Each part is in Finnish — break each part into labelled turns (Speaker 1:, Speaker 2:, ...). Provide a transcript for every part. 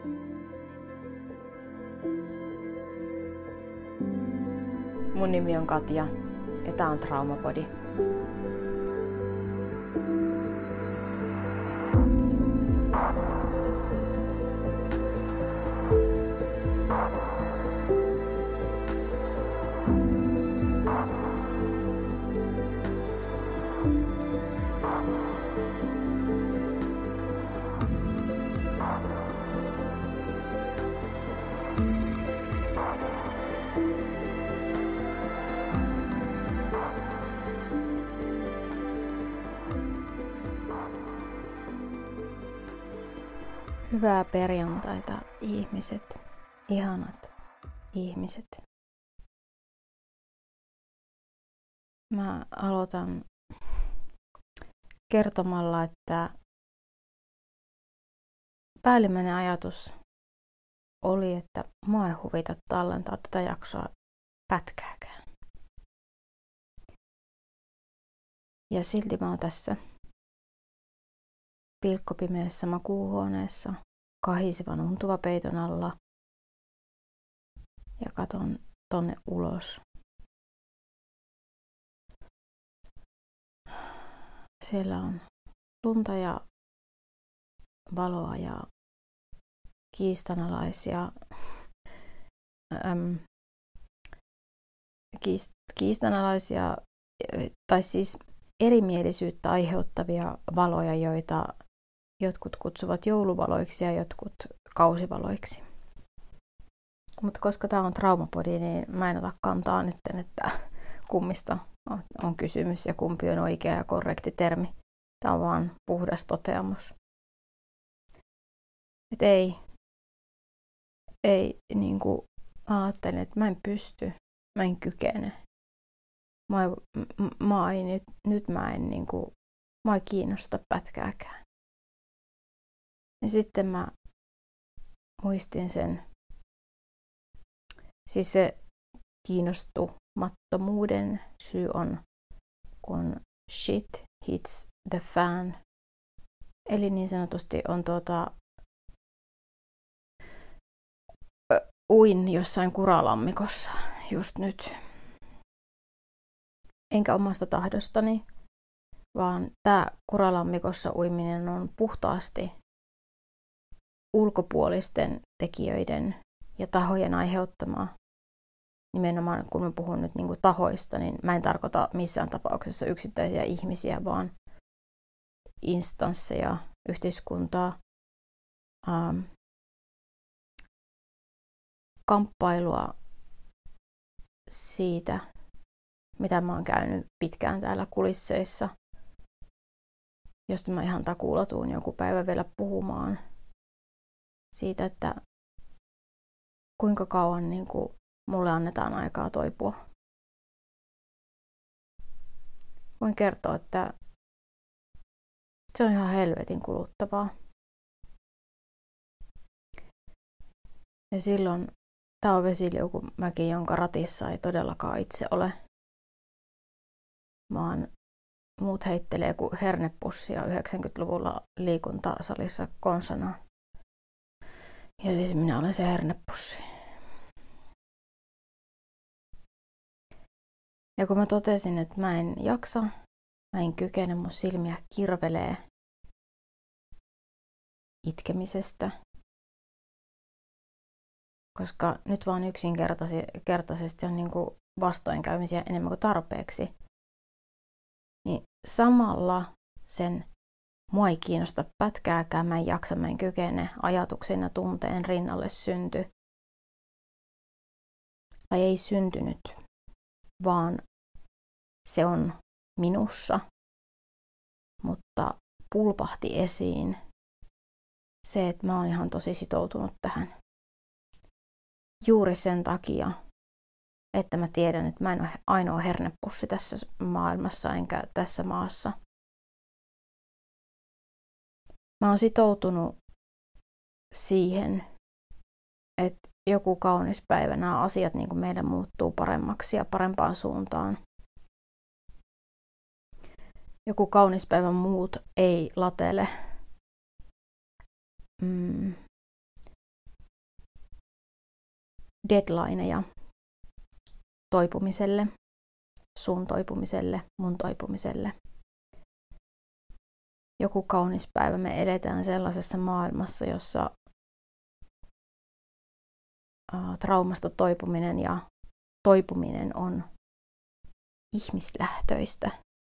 Speaker 1: Mun nimi on Katja ja tää on Traumapodi. Hyvää perjantaita, ihmiset, ihanat ihmiset. Mä aloitan kertomalla, että päällimmäinen ajatus oli, että mua ei huvita tallentaa tätä jaksoa pätkääkään. Ja silti mä oon tässä pilkkopimeässä makuuhuoneessa kahisevan untuvapeiton alla ja katon tonne ulos. Siellä on lunta ja valoa ja kiistanalaisia tai siis erimielisyyttä aiheuttavia valoja, joita jotkut kutsuvat jouluvaloiksi ja jotkut kausivaloiksi. Mutta koska tämä on Traumapodi, niin mä en ota kantaa nyt, että kummista on kysymys ja kumpi on oikea ja korrekti termi. Tämä on vaan puhdas toteamus. Et ei niinku ajattelen, että mä en pysty, mä en kykene. Mä ei kiinnosta pätkääkään. Ja sitten mä muistin sen, siis se kiinnostumattomuuden syy on, kun shit hits the fan. Eli niin sanotusti on uin jossain kuralammikossa just nyt. Enkä omasta tahdostani, vaan tää kuralammikossa uiminen on puhtaasti ulkopuolisten tekijöiden ja tahojen aiheuttamaa. Nimenomaan kun mä puhun nyt niinku tahoista, niin mä en tarkoita missään tapauksessa yksittäisiä ihmisiä, vaan instansseja, yhteiskuntaa, kamppailua siitä, mitä mä oon käynyt pitkään täällä kulisseissa, josta mä ihan takuulla tuun joku päivä vielä puhumaan. Siitä, että kuinka kauan niin kuin mulle annetaan aikaa toipua. Voin kertoa, että se on ihan helvetin kuluttavaa. Ja silloin tämä on vesiliukumäki, jonka ratissa ei todellakaan itse ole. Vaan muut heittelee kuin hernepussia 90-luvulla liikuntasalissa konsana. Ja siis minä olen se hernepussi. Ja kun mä totesin, että mä en jaksa, mä en kykene, mun silmiä kirvelee itkemisestä. Koska nyt vaan yksinkertaisesti on niin kuin vastoinkäymisiä enemmän kuin tarpeeksi. Niin samalla sen mua ei kiinnosta pätkääkään, mä en jaksa, mä en kykene ajatuksen ja tunteen rinnalle syntyi. Tai ei syntynyt, vaan se on minussa, mutta pulpahti esiin se, että mä oon ihan tosi sitoutunut tähän. Juuri sen takia, että mä tiedän, että mä en ole ainoa hernepussi tässä maailmassa enkä tässä maassa. Mä oon sitoutunut siihen, että joku kaunis päivä nämä asiat niin kuin meidän muuttuu paremmaksi ja parempaan suuntaan. Joku kaunis päivä muut ei latele deadlineja toipumiselle, sun toipumiselle, mun toipumiselle. Joku kaunis päivä me eletään sellaisessa maailmassa, jossa traumasta toipuminen ja toipuminen on ihmislähtöistä.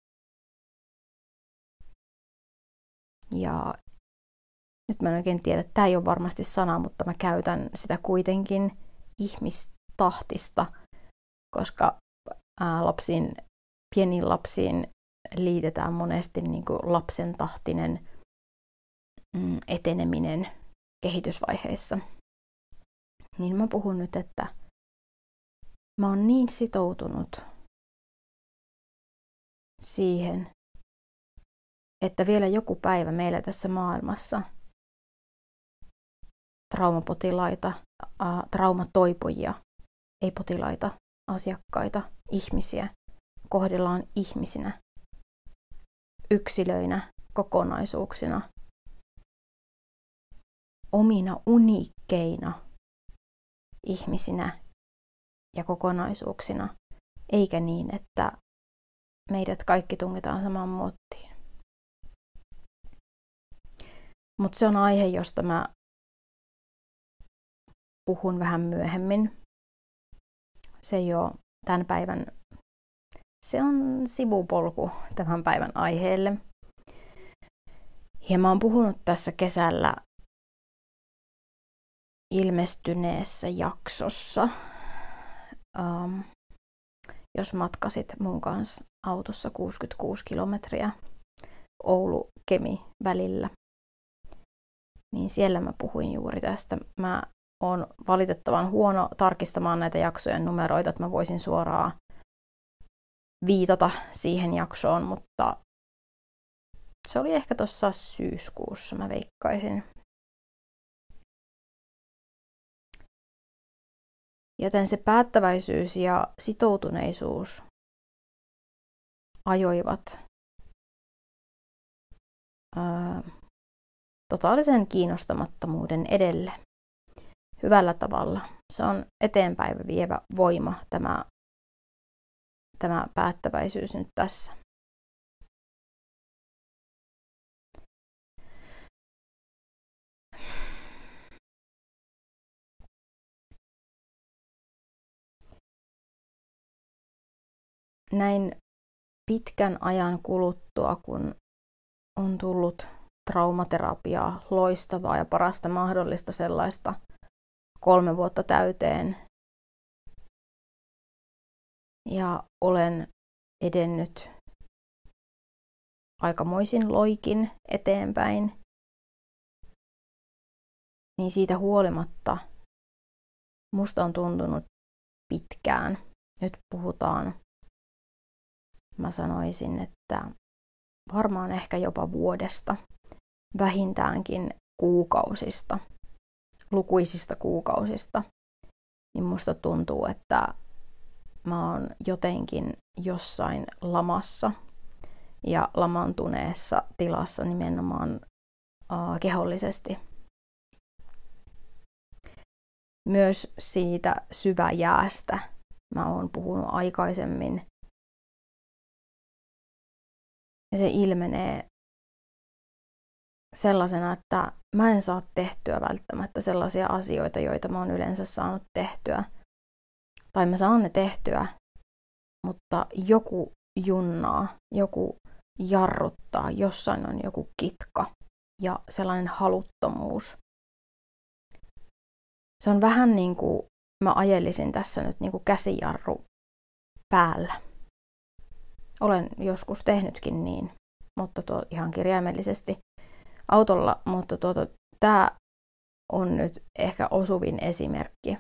Speaker 1: Ja nyt mä en oikein tiedä, tämä ei ole varmasti sana, mutta mä käytän sitä kuitenkin ihmistahtista, koska pieniin lapsiin liitetään monesti niin kuin lapsen tahtinen eteneminen kehitysvaiheissa. Niin mä puhun nyt, että mä oon niin sitoutunut siihen, että vielä joku päivä meillä tässä maailmassa traumapotilaita, traumatoipujia, ei potilaita, asiakkaita, ihmisiä kohdellaan ihmisinä, yksilöinä, kokonaisuuksina, omina uniikkeina ihmisinä ja kokonaisuuksina, eikä niin, että meidät kaikki tungetaan samaan muottiin. Mutta se on aihe, josta mä puhun vähän myöhemmin. Se ei ole tämän päivän, se on sivupolku tämän päivän aiheelle. Ja mä oon puhunut tässä kesällä ilmestyneessä jaksossa, jos matkasit mun kanssa autossa 66 kilometriä Oulu-Kemi välillä, niin siellä mä puhuin juuri tästä. Mä oon valitettavan huono tarkistamaan näitä jaksojen numeroita, että mä voisin suoraan viitata siihen jaksoon, mutta se oli ehkä tuossa syyskuussa, mä veikkaisin. Joten se päättäväisyys ja sitoutuneisuus ajoivat totaalisen kiinnostamattomuuden edelle hyvällä tavalla. Se on eteenpäin vievä voima, tämä päättäväisyys nyt tässä. Näin pitkän ajan kuluttua, kun on tullut traumaterapiaa, loistavaa ja parasta mahdollista sellaista 3 vuotta täyteen, ja olen edennyt aikamoisin loikin eteenpäin, niin siitä huolimatta musta on tuntunut pitkään. Nyt puhutaan, mä sanoisin, että varmaan ehkä jopa vuodesta, vähintäänkin kuukausista, lukuisista kuukausista, niin musta tuntuu, että mä oon jotenkin jossain lamassa ja lamantuneessa tilassa nimenomaan kehollisesti. Myös siitä syväjäästä mä oon puhunut aikaisemmin. Ja se ilmenee sellaisena, että mä en saa tehtyä välttämättä sellaisia asioita, joita mä oon yleensä saanut tehtyä. Tai mä saan ne tehtyä, mutta joku junnaa, joku jarruttaa, jossain on joku kitka ja sellainen haluttomuus. Se on vähän niin kuin mä ajelisin tässä nyt niin kuin käsijarru päällä. Olen joskus tehnytkin niin, mutta ihan kirjaimellisesti autolla, mutta tämä on nyt ehkä osuvin esimerkki,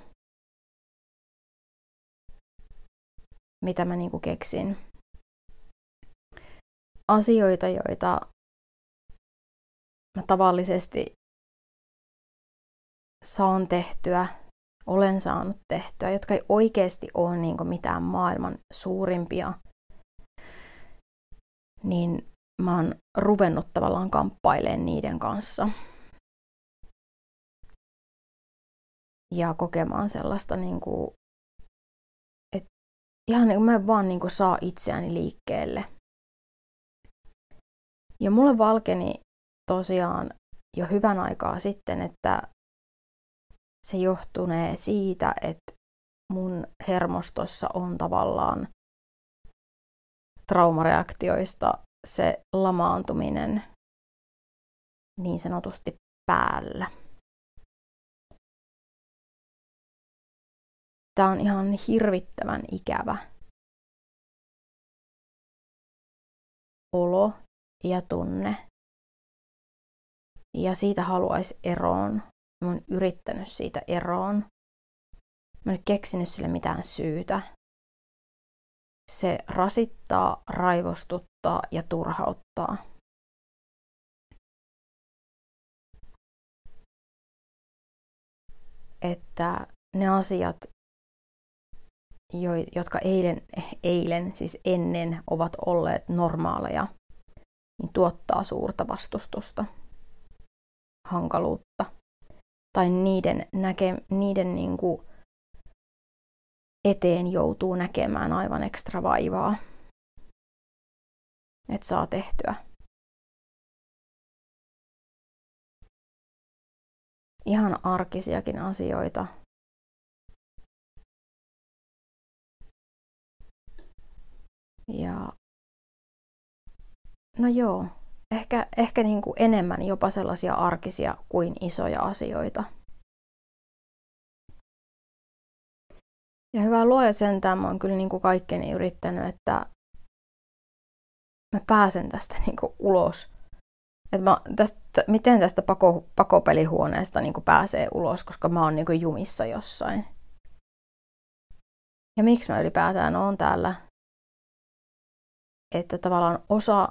Speaker 1: mitä mä niinku keksin. Asioita, joita mä tavallisesti saan tehtyä, olen saanut tehtyä, jotka ei oikeasti ole niinku mitään maailman suurimpia, niin mä oon ruvennut tavallaan kamppailemaan niiden kanssa. ja kokemaan sellaista, että ihan niin kuin mä en vaan saa itseäni liikkeelle. Ja mulle valkeni tosiaan jo hyvän aikaa sitten, että se johtunee siitä, että mun hermostossa on tavallaan traumareaktioista se lamaantuminen niin sanotusti päällä. Tää on ihan hirvittävän ikävä olo ja tunne. Ja siitä haluaisi eroon. Mä oon yrittänyt siitä eroon. Mä en ole keksinyt sille mitään syytä. Se rasittaa, raivostuttaa ja turhauttaa. Että ne asiat, jotka eilen, siis ennen, ovat olleet normaaleja, niin tuottaa suurta vastustusta, hankaluutta. Tai niiden eteen joutuu näkemään aivan ekstra vaivaa, että saa tehtyä. Ihan arkisiakin asioita. Ja no joo, ehkä enemmän jopa sellaisia arkisia kuin isoja asioita. Ja hyvä luoja sentään, mä oon kyllä kaikkeni yrittänyt, että mä pääsen tästä ulos. Että miten tästä pakopelihuoneesta pääsee ulos, koska mä oon jumissa jossain. Ja miksi mä ylipäätään oon täällä? Että tavallaan osa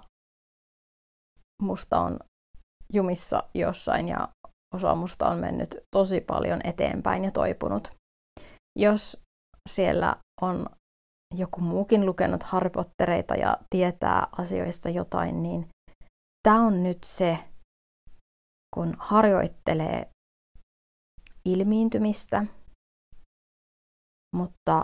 Speaker 1: musta on jumissa jossain ja osa musta on mennyt tosi paljon eteenpäin ja toipunut. Jos siellä on joku muukin lukenut Harry Pottereita ja tietää asioista jotain, niin tämä on nyt se, kun harjoittelee ilmiintymistä, mutta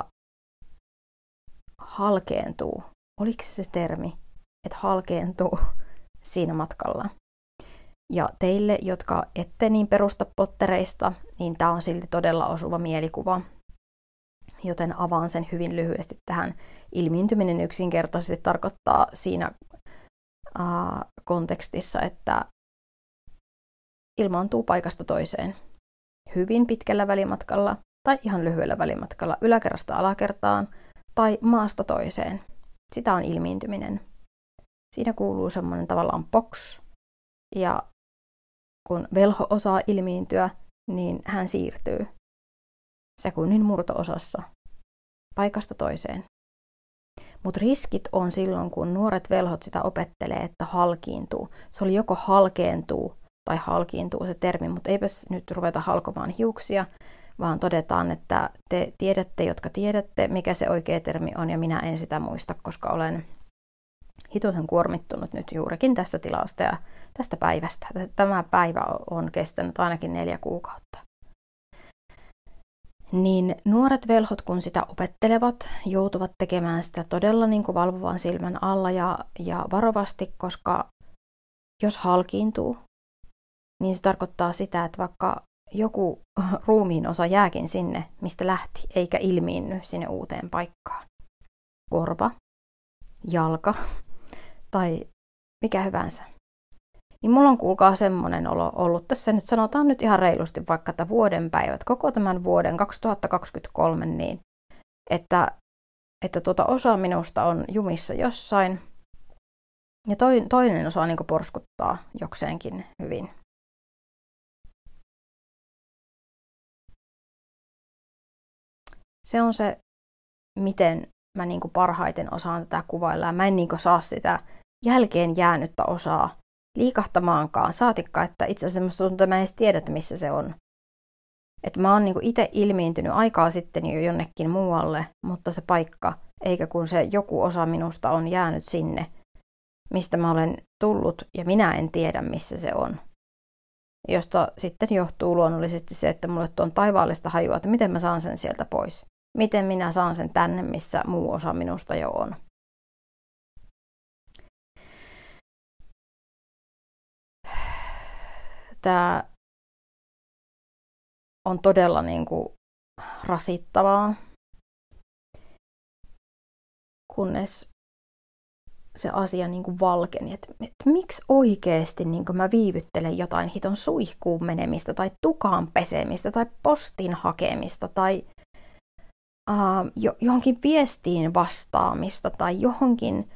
Speaker 1: halkeentuu. Oliko se termi, että halkeentuu siinä matkalla? Ja teille, jotka ette niin perusta pottereista, niin tämä on silti todella osuva mielikuva. Joten avaan sen hyvin lyhyesti tähän. Ilmiintyminen yksinkertaisesti tarkoittaa siinä kontekstissa, että ilmaantuu paikasta toiseen. Hyvin pitkällä välimatkalla tai ihan lyhyellä välimatkalla yläkerrasta alakertaan tai maasta toiseen. Sitä on ilmiintyminen. Siinä kuuluu semmoinen tavallaan box. Ja kun velho osaa ilmiintyä, niin hän siirtyy sekunnin murto-osassa paikasta toiseen. Mutta riskit on silloin, kun nuoret velhot sitä opettelee, että halkiintuu. Se oli joko halkeentuu tai halkiintuu se termi, mutta eipäs nyt ruveta halkomaan hiuksia, vaan todetaan, että te tiedätte, jotka tiedätte, mikä se oikea termi on, ja minä en sitä muista, koska olen hituisen kuormittunut nyt juurikin tästä tilasta ja tästä päivästä. Tämä päivä on kestänyt ainakin 4 kuukautta. Niin nuoret velhot, kun sitä opettelevat, joutuvat tekemään sitä todella valvovan silmän alla ja varovasti, koska jos halkiintuu, niin se tarkoittaa sitä, että vaikka joku ruumiin osa jääkin sinne, mistä lähti, eikä ilmiinny sinne uuteen paikkaan. Korva, jalka tai mikä hyvänsä. Niin mulla on kuulkaa semmoinen olo ollut tässä nyt, sanotaan nyt ihan reilusti vaikka että vuoden päivät, koko tämän vuoden 2023, niin että osa minusta on jumissa jossain ja toinen osa porskuttaa jokseenkin hyvin. Se on se, miten mä parhaiten osaan tätä kuvailla. Mä en saa sitä jälkeen jäänyttä osaa liikahtamaankaan. Saatikka, että itse asiassa musta tuntuu, että mä en edes tiedä, että missä se on. Että mä oon itse ilmiintynyt aikaa sitten jo jonnekin muualle, mutta se paikka, eikä kun se joku osa minusta on jäänyt sinne, mistä mä olen tullut ja minä en tiedä, missä se on. josta sitten johtuu luonnollisesti se, että mulle tuon taivaallista hajua, että miten mä saan sen sieltä pois. Miten minä saan sen tänne, missä muu osa minusta jo on. Tämä on todella niin kuin rasittavaa, kunnes se asia niin kuin valkeni, että miksi oikeasti niin kuin mä viivyttelen jotain hiton suihkuun menemistä tai tukaan pesemistä tai postin hakemista tai johonkin viestiin vastaamista tai johonkin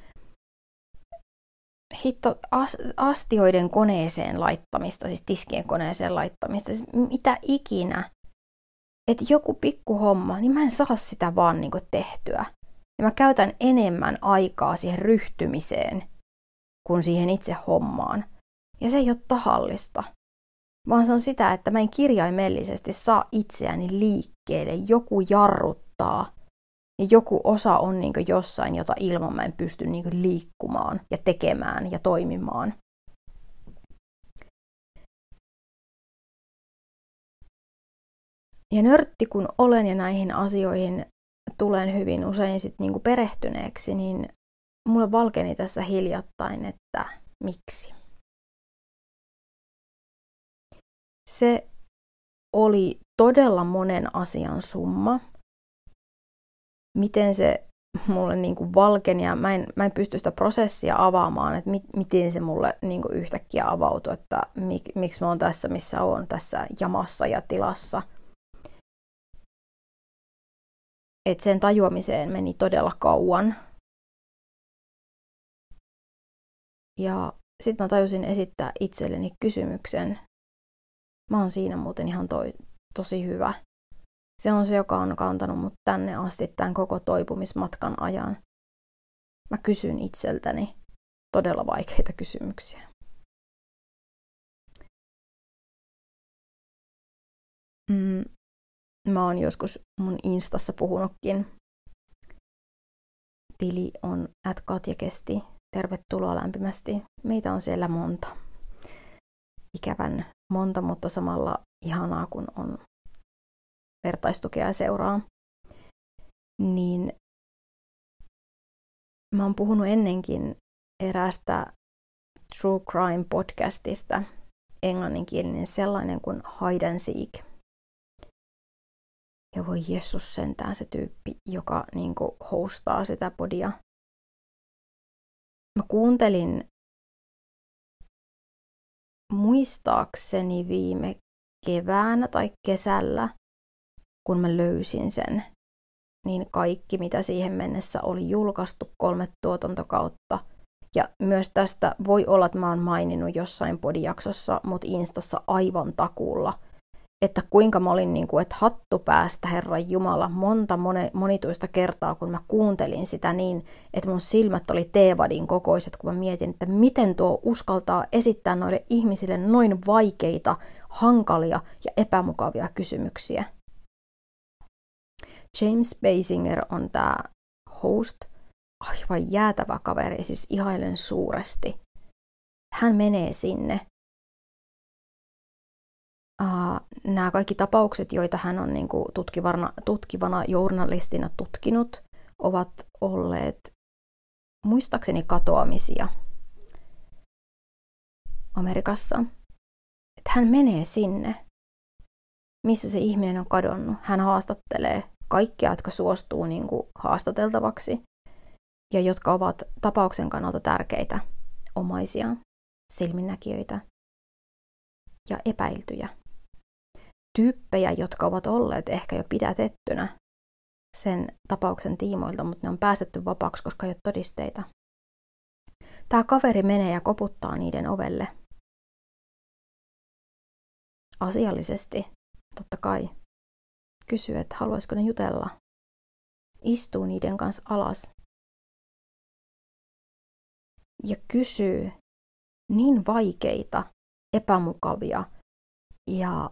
Speaker 1: astioiden koneeseen laittamista, siis tiskien koneeseen laittamista, siis mitä ikinä. Että joku pikkuhomma, niin mä en saa sitä vaan niin kuin tehtyä. Ja mä käytän enemmän aikaa siihen ryhtymiseen kuin siihen itse hommaan. Ja se ei ole tahallista, vaan se on sitä, että mä en kirjaimellisesti saa itseäni liikkeelle. Joku jarruttaa ja joku osa on niin kuin jossain, jota ilman mä en pysty niin kuin liikkumaan ja tekemään ja toimimaan. Ja nörtti kun olen ja näihin asioihin tulen hyvin usein sit niinku perehtyneeksi, niin mulle valkeni tässä hiljattain, että miksi. Se oli todella monen asian summa. Miten se mulle niinku valkeni, ja mä en pysty sitä prosessia avaamaan, että miten se mulle niinku yhtäkkiä avautui, että miksi mä oon tässä, missä oon, tässä jamassa ja tilassa. Että sen tajuamiseen meni todella kauan. Ja sitten mä tajusin esittää itselleni kysymyksen. Mä oon siinä muuten ihan tosi hyvä. Se on se, joka on kantanut mut tänne asti tämän koko toipumismatkan ajan. Mä kysyn itseltäni todella vaikeita kysymyksiä. Mä oon joskus mun Instassa puhunutkin. Tili on @katjakesti. Tervetuloa lämpimästi. Meitä on siellä monta. Ikävän monta, mutta samalla ihanaa, kun on vertaistukea ja seuraa. Niin mä oon puhunut ennenkin eräästä True Crime podcastista, englanninkielinen sellainen kuin Hide and Seek. Ja voi Jeesus sentään se tyyppi, joka niinku hostaa sitä podia. Mä kuuntelin muistaakseni viime keväänä tai kesällä, kun mä löysin sen, niin kaikki mitä siihen mennessä oli julkaistu 3 tuotantokautta. Ja myös tästä voi olla, että mä oon maininnut jossain podijaksossa, mutta Instassa aivan takuulla, että kuinka mä olin, että hattu päästä, Herran Jumala, monituista kertaa, kun mä kuuntelin sitä niin, että mun silmät oli teevadin kokoiset, kun mä mietin, että miten tuo uskaltaa esittää noille ihmisille noin vaikeita, hankalia ja epämukavia kysymyksiä. James Basinger on tää host, aivan jäätävä kaveri, siis ihailen suuresti. Hän menee sinne. Nämä kaikki tapaukset, joita hän on tutkivana journalistina tutkinut, ovat olleet muistaakseni katoamisia Amerikassa. Että hän menee sinne, missä se ihminen on kadonnut. Hän haastattelee kaikkia, jotka suostuu haastateltavaksi ja jotka ovat tapauksen kannalta tärkeitä, omaisia, silminnäkijöitä ja epäiltyjä. Tyyppejä, jotka ovat olleet ehkä jo pidätettynä sen tapauksen tiimoilta, mutta ne on päästetty vapaaksi, koska ei ole todisteita. Tämä kaveri menee ja koputtaa niiden ovelle. Asiallisesti, totta kai. Kysyy, että haluaisiko ne jutella. Istuu niiden kanssa alas. Ja kysyy niin vaikeita, epämukavia ja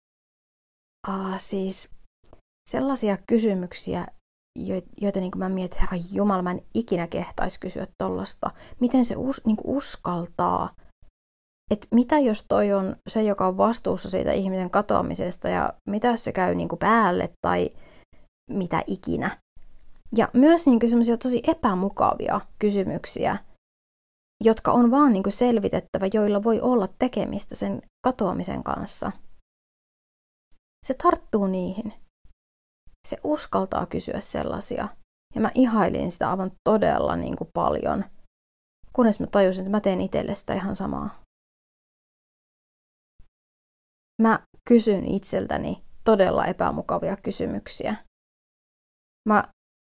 Speaker 1: siis sellaisia kysymyksiä, joita mä mietin, Herra Jumala, mä en ikinä kehtaisi kysyä tollasta. Miten se uskaltaa että mitä jos toi on se, joka on vastuussa siitä ihmisen katoamisesta ja mitä jos se käy niin kuin päälle tai mitä ikinä. Ja myös niin semmoisia tosi epämukavia kysymyksiä, jotka on vaan niin kuin selvitettävä, joilla voi olla tekemistä sen katoamisen kanssa. Se tarttuu niihin. Se uskaltaa kysyä sellaisia. Ja mä ihailin sitä aivan todella niin kuin paljon, kunnes mä tajusin, että mä teen itselle sitä ihan samaa. Mä kysyn itseltäni todella epämukavia kysymyksiä. Mä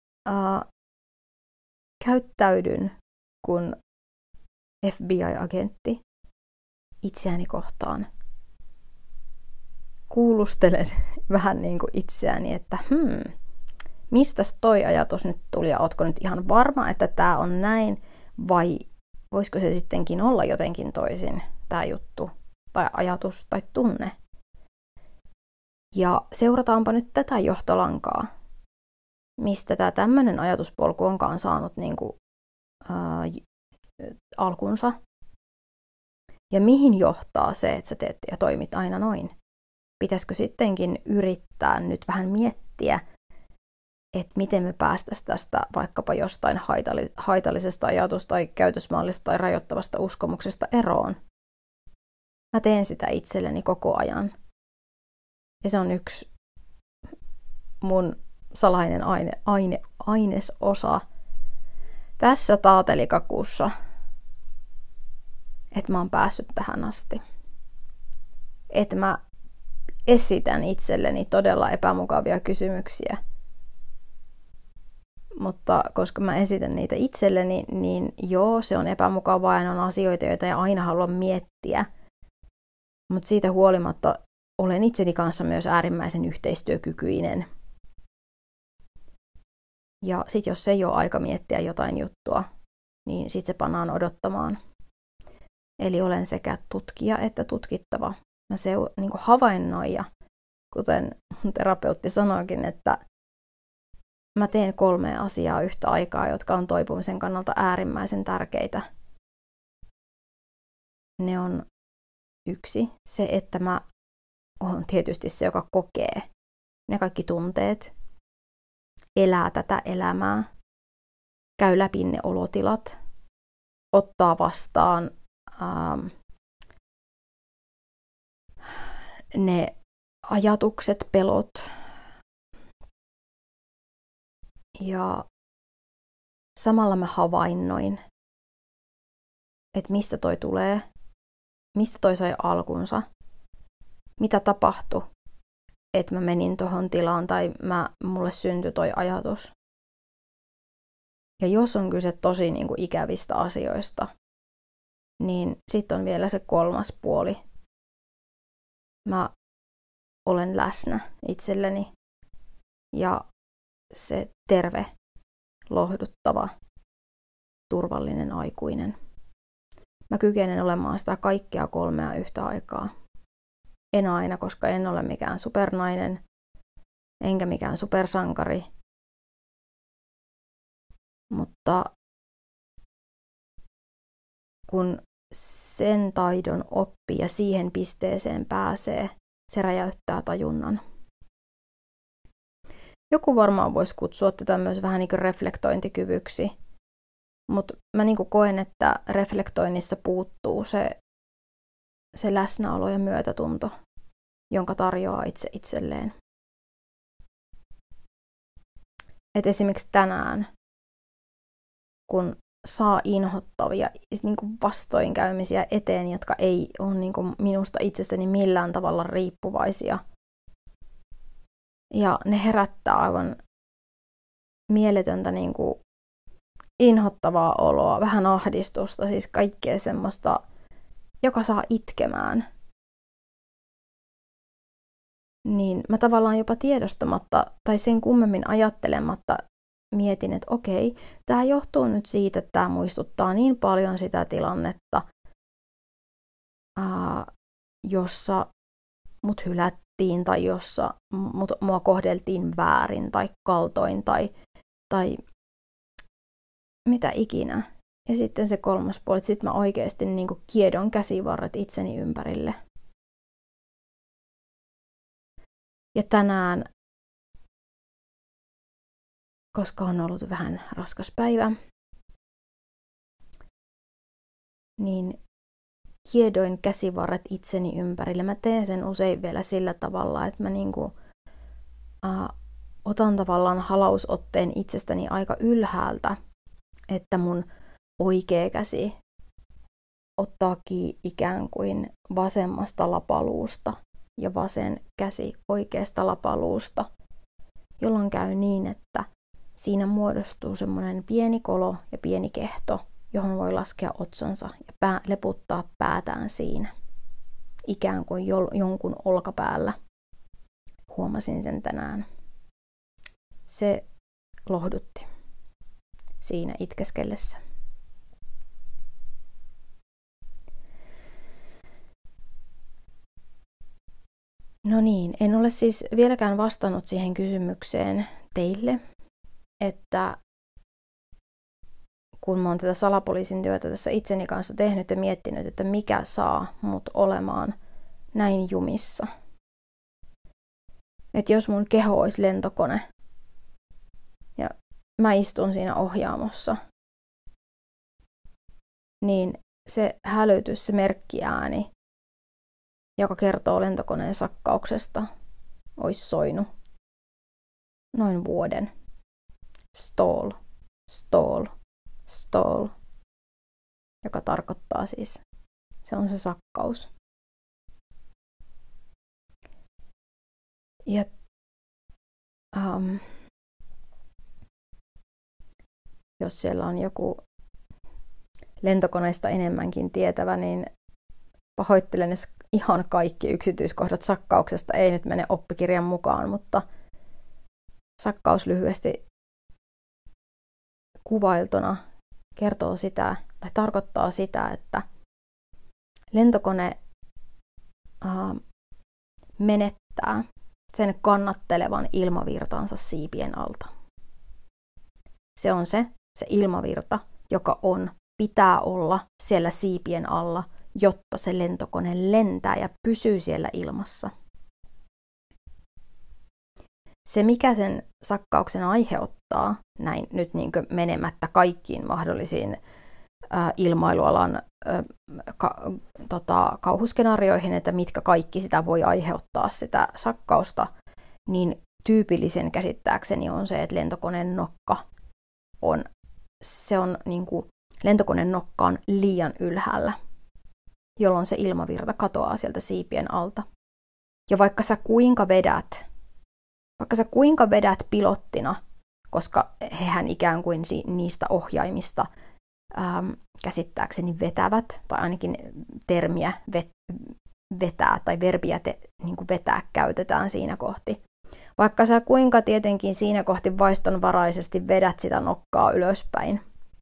Speaker 1: käyttäydyn kuin FBI-agentti itseäni kohtaan. Kuulustelen vähän niin kuin itseäni, että mistäs toi ajatus nyt tuli ja ootko nyt ihan varma, että tää on näin vai voisiko se sittenkin olla jotenkin toisin tää juttu tai ajatus tai tunne. Ja seurataanpa nyt tätä johtolankaa, mistä tämä tämmöinen ajatuspolku onkaan saanut niin kuin, alkunsa. Ja mihin johtaa se, että sä teet ja toimit aina noin? Pitäisikö sittenkin yrittää nyt vähän miettiä, että miten me päästäisiin tästä vaikkapa jostain haitallisesta ajatus- tai käytösmallista tai rajoittavasta uskomuksesta eroon. Mä teen sitä itselleni koko ajan. Ja se on yksi mun salainen ainesosa tässä taatelikakuussa, että mä oon päässyt tähän asti. Että mä esitän itselleni todella epämukavia kysymyksiä. Mutta koska mä esitän niitä itselleni, niin joo, se on epämukavaa ja ne on asioita, joita en aina halua miettiä. Mutta siitä huolimatta olen itseni kanssa myös äärimmäisen yhteistyökykyinen. Ja sitten jos ei ole aika miettiä jotain juttua, niin sitten se pannaan odottamaan. Eli olen sekä tutkija että tutkittava. Mä niin kuin havainnoija, kuten mun terapeutti sanoikin, että mä teen 3 asiaa yhtä aikaa, jotka on toipumisen kannalta äärimmäisen tärkeitä. Ne on 1, se, että mä oon tietysti se, joka kokee ne kaikki tunteet, elää tätä elämää, käy läpi ne olotilat, ottaa vastaan ne ajatukset, pelot ja samalla mä havainnoin, että mistä toi tulee, mistä toi sai alkunsa, mitä tapahtui, että mä menin tohon tilaan tai mulle syntyi toi ajatus. Ja jos on kyse tosi niin kuin ikävistä asioista, niin sitten on vielä se 3. puoli. Mä olen läsnä itselleni ja se terve, lohduttava, turvallinen aikuinen. Mä kykenen olemaan sitä kaikkea 3 yhtä aikaa. En aina, koska en ole mikään supernainen, enkä mikään supersankari. Mutta kun sen taidon oppii ja siihen pisteeseen pääsee, se räjäyttää tajunnan. Joku varmaan voisi kutsua tätä myös vähän niin kuin reflektointikyvyksi, mutta mä niin kuin koen, että reflektoinnissa puuttuu se läsnäolo ja myötätunto, jonka tarjoaa itse itselleen. Et esimerkiksi tänään, kun saa inhottavia niin kuin vastoinkäymisiä eteen, jotka ei ole niin kuin minusta itsestäni millään tavalla riippuvaisia. Ja ne herättää aivan mieletöntä niin kuin inhottavaa oloa, vähän ahdistusta, siis kaikkea semmoista, joka saa itkemään. Niin mä tavallaan jopa tiedostamatta tai sen kummemmin ajattelematta mietin, että okei, tämä johtuu nyt siitä, että tämä muistuttaa niin paljon sitä tilannetta, jossa mut hylättiin tai jossa mua kohdeltiin väärin tai kaltoin tai mitä ikinä. Ja sitten se kolmas puoli, että sitten mä oikeasti niin kuin kiedon käsivarret itseni ympärille. Ja tänään, koska on ollut vähän raskas päivä, niin kiedoin käsivarret itseni ympärille. Mä teen sen usein vielä sillä tavalla, että mä niinku, otan tavallaan halausotteen itsestäni aika ylhäältä, että mun oikea käsi ottaa ikään kuin vasemmasta lapaluusta ja vasen käsi oikeasta lapaluusta, jolloin käy niin, että siinä muodostuu semmoinen pieni kolo ja pieni kehto, johon voi laskea otsansa ja leputtaa päätään siinä, ikään kuin jonkun olkapäällä. Huomasin sen tänään. Se lohdutti siinä itkeskellessä. No niin, en ole siis vieläkään vastannut siihen kysymykseen teille, että kun mä oon tätä salapoliisin työtä tässä itseni kanssa tehnyt ja miettinyt, että mikä saa mut olemaan näin jumissa. Että jos mun keho olisi lentokone ja mä istun siinä ohjaamossa, niin se hälytys, se merkkiääni, joka kertoo lentokoneen sakkauksesta, olisi soinut noin vuoden. Stall, stall, stall, joka tarkoittaa siis, se on se sakkaus. Ja jos siellä on joku lentokoneista enemmänkin tietävä, niin pahoittelen, jos ihan kaikki yksityiskohdat sakkauksesta ei nyt mene oppikirjan mukaan, mutta sakkaus lyhyesti kuvailtuna kertoo sitä, tai tarkoittaa sitä, että lentokone menettää sen kannattelevan ilmavirtansa siipien alta. Se on se ilmavirta, joka pitää olla siellä siipien alla, jotta se lentokone lentää ja pysyy siellä ilmassa. Se, mikä sen sakkauksen aiheuttaa, näin nyt niin kuin menemättä kaikkiin mahdollisiin ilmailualan kauhuskenaarioihin, että mitkä kaikki sitä voi aiheuttaa sitä sakkausta, niin tyypillisen käsittääkseni on se, että lentokoneen nokka on lentokoneen nokka on liian ylhäällä, jolloin se ilmavirta katoaa sieltä siipien alta. Ja vaikka sä kuinka vedät pilottina, koska hehän ikään kuin niistä ohjaimista käsittääkseni vetävät, tai ainakin termiä vetää tai verbiä niin kuin vetää käytetään siinä kohti. Vaikka sä kuinka tietenkin siinä kohti vaistonvaraisesti vedät sitä nokkaa ylöspäin,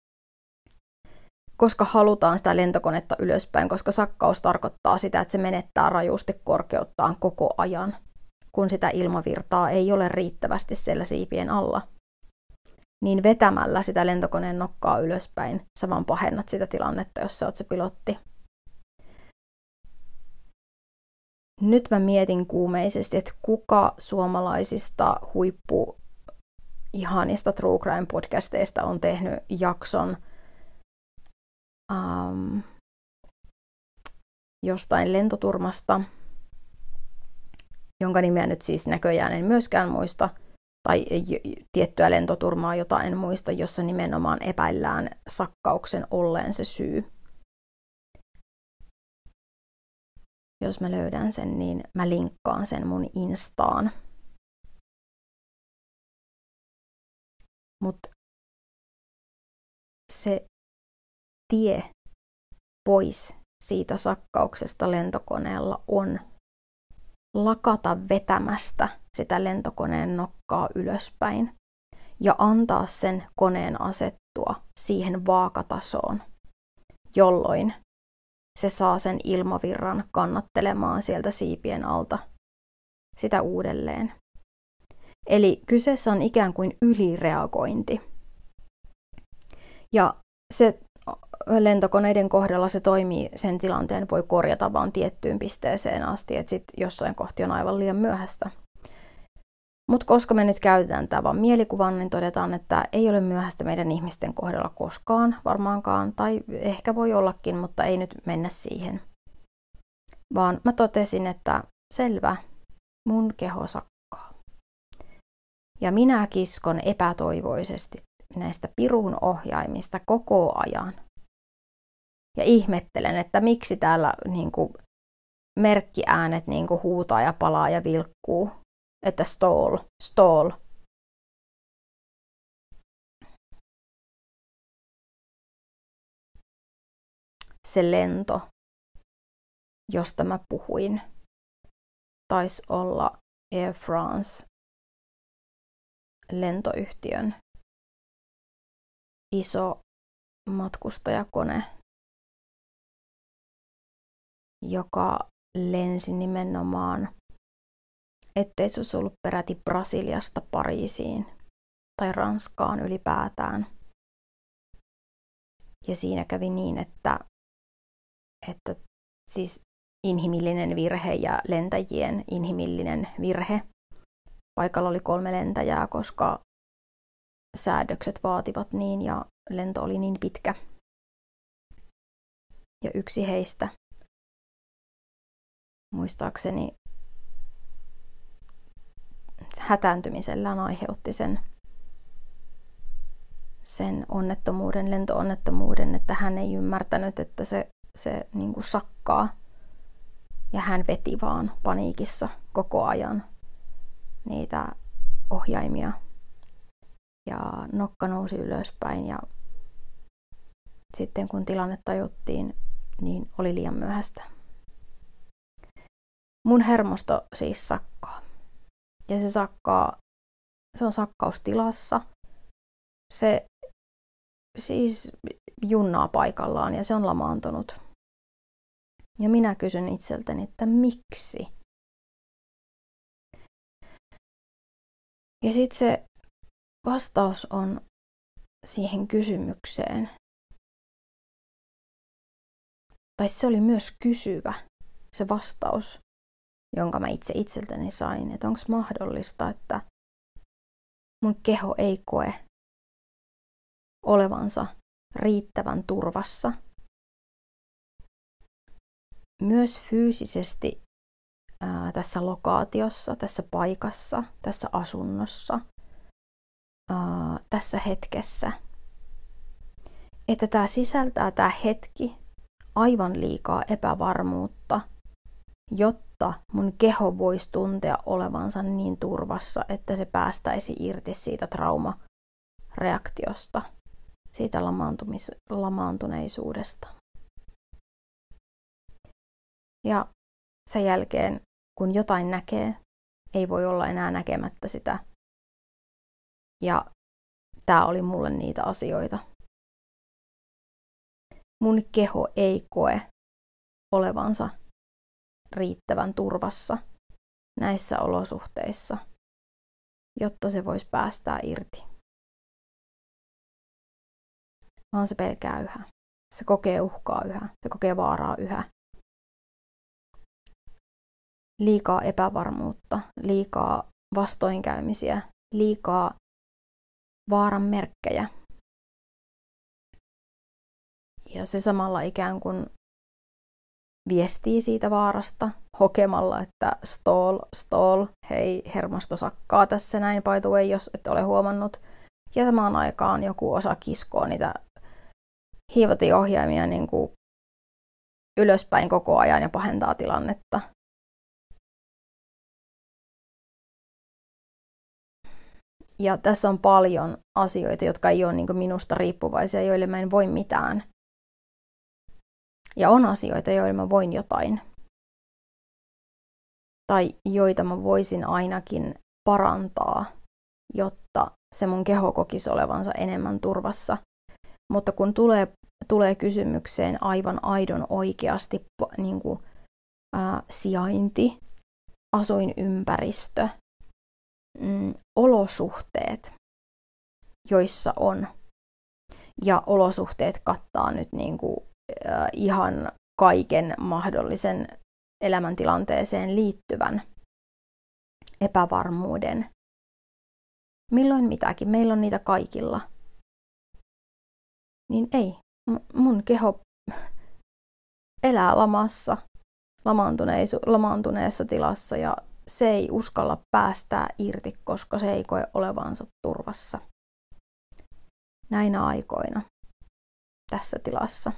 Speaker 1: koska halutaan sitä lentokonetta ylöspäin, koska sakkaus tarkoittaa sitä, että se menettää rajusti korkeuttaan koko ajan, kun sitä ilmavirtaa ei ole riittävästi siellä siipien alla. Niin vetämällä sitä lentokoneen nokkaa ylöspäin, sä vaan pahennat sitä tilannetta, jos sä oot se pilotti. Nyt mä mietin kuumeisesti, että kuka suomalaisista ihanista True Crime podcasteista on tehnyt jakson jostain lentoturmasta, jonka nimeä nyt siis näköjään en myöskään muista, tai tiettyä lentoturmaa, jota en muista, jossa nimenomaan epäillään sakkauksen olleen se syy. Jos mä löydän sen, niin mä linkkaan sen mun Instaan. Mutta se tie pois siitä sakkauksesta lentokoneella on lakata vetämästä sitä lentokoneen nokkaa ylöspäin ja antaa sen koneen asettua siihen vaakatasoon, jolloin se saa sen ilmavirran kannattelemaan sieltä siipien alta sitä uudelleen. Eli kyseessä on ikään kuin ylireagointi. Ja se lentokoneiden kohdalla se toimii, sen tilanteen voi korjata vaan tiettyyn pisteeseen asti, että sitten jossain kohti on aivan liian myöhäistä. Mutta koska me nyt käytetään tämä vaan mielikuvan, niin todetaan, että ei ole myöhäistä meidän ihmisten kohdalla koskaan varmaankaan, tai ehkä voi ollakin, mutta ei nyt mennä siihen. Vaan mä totesin, että selvä, mun keho sakkaa. Ja minä kiskon epätoivoisesti näistä pirun ohjaimista koko ajan. Ja ihmettelen, että miksi täällä merkkiäänet huutaa ja palaa ja vilkkuu. Että stall, stall. Se lento, josta mä puhuin, taisi olla Air France lentoyhtiön iso matkustajakone, joka lensi nimenomaan, ettei se olisi ollut peräti Brasiliasta Pariisiin tai Ranskaan ylipäätään. Ja siinä kävi niin, että siis inhimillinen virhe ja lentäjien inhimillinen virhe. Paikalla oli 3 lentäjää, koska säädökset vaativat niin ja lento oli niin pitkä. Ja yksi heistä, muistaakseni, hätääntymisellään aiheutti sen onnettomuuden, lentoonnettomuuden, että hän ei ymmärtänyt, että se sakkaa. Ja hän veti vaan paniikissa koko ajan niitä ohjaimia. Ja nokka nousi ylöspäin ja sitten kun tilanne tajuttiin, niin oli liian myöhäistä. Mun hermosto siis sakkaa. Ja se sakkaa, se on sakkaustilassa. Se siis junnaa paikallaan ja se on lamaantunut. Ja minä kysyn itseltäni, että miksi? Ja sitten se vastaus on siihen kysymykseen. Tai se oli myös kysyvä, se vastaus, jonka mä itseltäni sain. Että onko mahdollista, että mun keho ei koe olevansa riittävän turvassa. Myös fyysisesti tässä lokaatiossa, tässä paikassa, tässä asunnossa, tässä hetkessä. Että tämä sisältää tämä hetki aivan liikaa epävarmuutta, jotta mun keho voisi tuntea olevansa niin turvassa, että se päästäisi irti siitä traumareaktiosta, siitä lamaantuneisuudesta. Ja sen jälkeen, kun jotain näkee, ei voi olla enää näkemättä sitä. Ja tämä oli mulle niitä asioita. Mun keho ei koe olevansa riittävän turvassa näissä olosuhteissa, jotta se voisi päästää irti. Vaan se pelkää yhä. Se kokee uhkaa yhä. Se kokee vaaraa yhä. Liikaa epävarmuutta, liikaa vastoinkäymisiä, liikaa vaaran merkkejä. Ja se samalla ikään kuin viestii siitä vaarasta hokemalla, että stall, hei, hermosto sakkaa tässä näin, by the way, jos et ole huomannut. Ja samaan aikaan joku osa kiskoo niitä hiivotiohjaimia niin kuin ylöspäin koko ajan ja pahentaa tilannetta. Ja tässä on paljon asioita, jotka ei ole niin kuin minusta riippuvaisia, joille mä en voi mitään. Ja on asioita, joille mä voin jotain. Tai joita mä voisin ainakin parantaa, jotta se mun keho kokisi olevansa enemmän turvassa. Mutta kun tulee kysymykseen aivan aidon oikeasti niin kuin, sijainti, asuinympäristö, olosuhteet, joissa on, Ja olosuhteet kattaa nyt niin kuin, ihan kaiken mahdollisen elämäntilanteeseen liittyvän epävarmuuden. Milloin mitäkin, meillä on niitä kaikilla. Niin ei, mun keho elää lamassa, lamaantuneessa tilassa ja se ei uskalla päästää irti, koska se ei koe olevansa turvassa näinä aikoina tässä tilassa.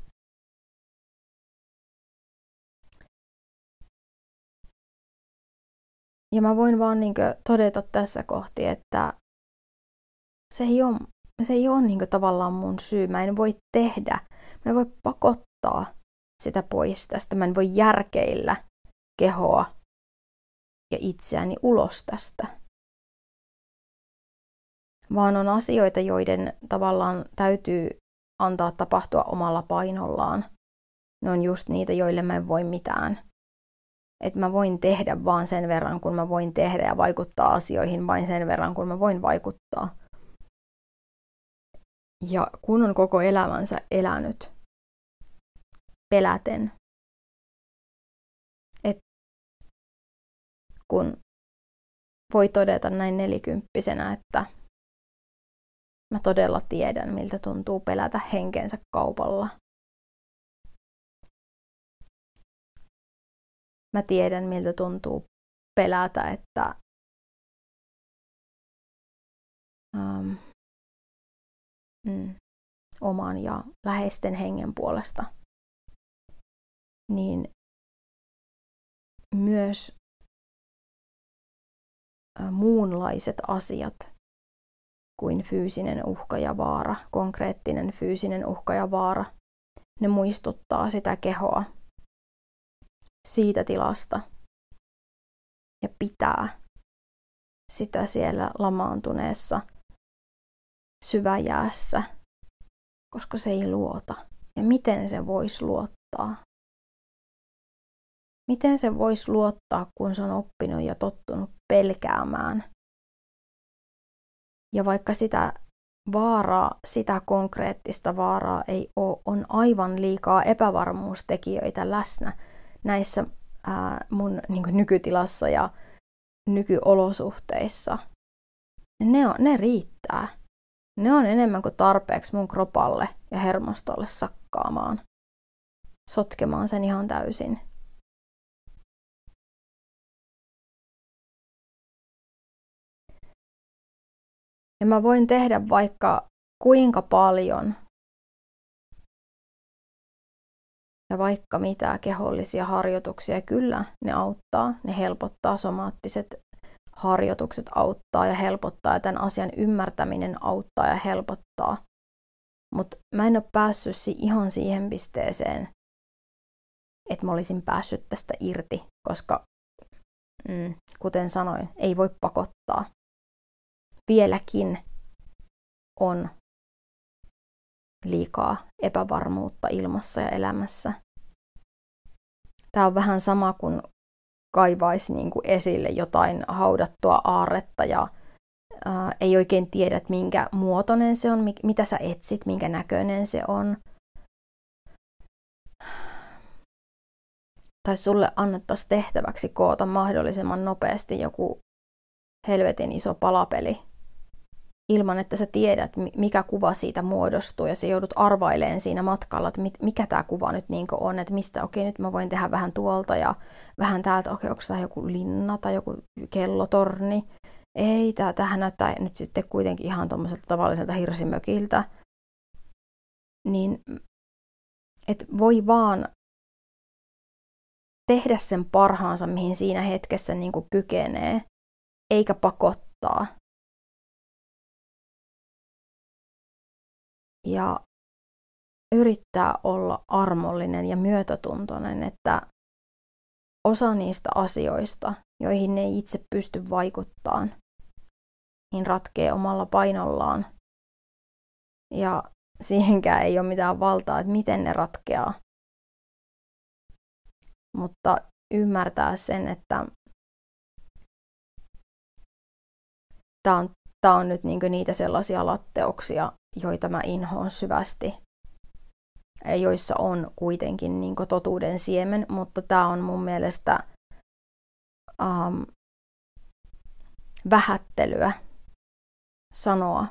Speaker 1: Ja mä voin vaan todeta tässä kohti, että se ei ole tavallaan mun syy. Mä en voi tehdä, mä en voi pakottaa sitä pois tästä. Mä en voi järkeillä kehoa ja itseäni ulos tästä. Vaan on asioita, joiden tavallaan täytyy antaa tapahtua omalla painollaan. Ne on just niitä, joille mä en voi mitään. Että mä voin tehdä vaan sen verran, kun mä voin tehdä ja vaikuttaa asioihin vain sen verran, kun mä voin vaikuttaa. Ja kun on koko elämänsä elänyt peläten, että kun voi todeta näin 40-vuotiaana, että mä todella tiedän, miltä tuntuu pelätä henkensä kaupalla. Mä tiedän, miltä tuntuu pelätä, että oman ja läheisten hengen puolesta. Niin myös muunlaiset asiat kuin fyysinen uhka ja vaara, konkreettinen fyysinen uhka ja vaara, ne muistuttaa sitä kehoa siitä tilasta ja pitää sitä siellä lamaantuneessa syväjäässä, koska se ei luota. Ja miten se voisi luottaa? Miten se voisi luottaa, kun se on oppinut ja tottunut pelkäämään? Ja vaikka sitä vaaraa, sitä konkreettista vaaraa ei ole, on aivan liikaa epävarmuustekijöitä läsnä näissä mun nykytilassa ja nykyolosuhteissa. Ne riittää. Ne on enemmän kuin tarpeeksi mun kropalle ja hermostolle sakkaamaan, sotkemaan sen ihan täysin. Ja mä voin tehdä vaikka kuinka paljon ja vaikka mitä kehollisia harjoituksia. Kyllä, ne auttaa, ne helpottaa, somaattiset harjoitukset auttaa ja helpottaa ja tämän asian ymmärtäminen auttaa ja helpottaa. Mutta mä en ole päässyt ihan siihen pisteeseen, että mä olisin päässyt tästä irti, koska kuten sanoin, ei voi pakottaa. Vieläkin on liikaa epävarmuutta ilmassa ja elämässä. Tämä on vähän sama kuin kaivaisi esille jotain haudattua aarretta ja ei oikein tiedä, että minkä muotoinen se on, mitä sä etsit, minkä näköinen se on. Tai sulle annettaisiin tehtäväksi koota mahdollisimman nopeasti joku helvetin iso palapeli, ilman että sä tiedät, mikä kuva siitä muodostuu, ja sä joudut arvailemaan siinä matkalla, että mikä tämä kuva nyt on, että mistä, okei, nyt mä voin tehdä vähän tuolta ja vähän täältä, okei, onko tämä joku linna tai joku kellotorni. Ei, tämähän näyttää nyt sitten kuitenkin ihan tuommoiselta tavalliselta hirsimökiltä. Niin, että voi vaan tehdä sen parhaansa, mihin siinä hetkessä kykenee, eikä pakottaa. Ja yrittää olla armollinen ja myötätuntoinen, että osa niistä asioista, joihin ne ei itse pysty vaikuttamaan, niin ratkee omalla painollaan. Ja siihenkään ei ole mitään valtaa, että miten ne ratkeaa. Mutta ymmärtää sen, että tämä on tää on nyt niinku niitä sellaisia latteuksia, joita mä inhoon syvästi. Joissa on kuitenkin niinku totuuden siemen, mutta tää on mun mielestä vähättelyä sanoa